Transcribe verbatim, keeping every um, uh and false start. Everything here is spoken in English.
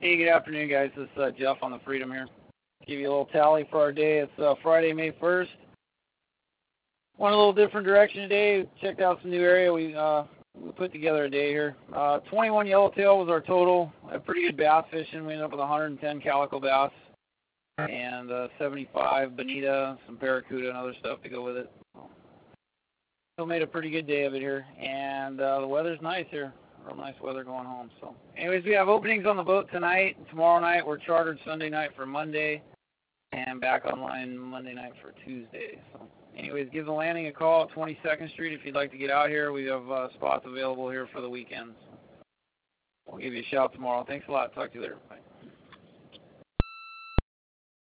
Hey, good afternoon, guys. This is uh, Jeff on the Freedom here. Give you a little tally for our day. It's uh, Friday, May first. Went a little different direction today. Checked out some new area. We uh, we put together a day here. Uh, twenty-one yellowtail was our total. A pretty good bass fishing. We ended up with one hundred ten calico bass and uh, seventy-five bonita, some barracuda, and other stuff to go with it. So made a pretty good day of it here, and uh, the weather's nice here. Real nice weather going home. So, anyways, we have openings on the boat tonight. Tomorrow night we're chartered Sunday night for Monday, and back online Monday night for Tuesday. So, anyways, give the landing a call at twenty-second Street if you'd like to get out here. We have uh, spots available here for the weekends. We'll give you a shout tomorrow. Thanks a lot. Talk to you later. Bye.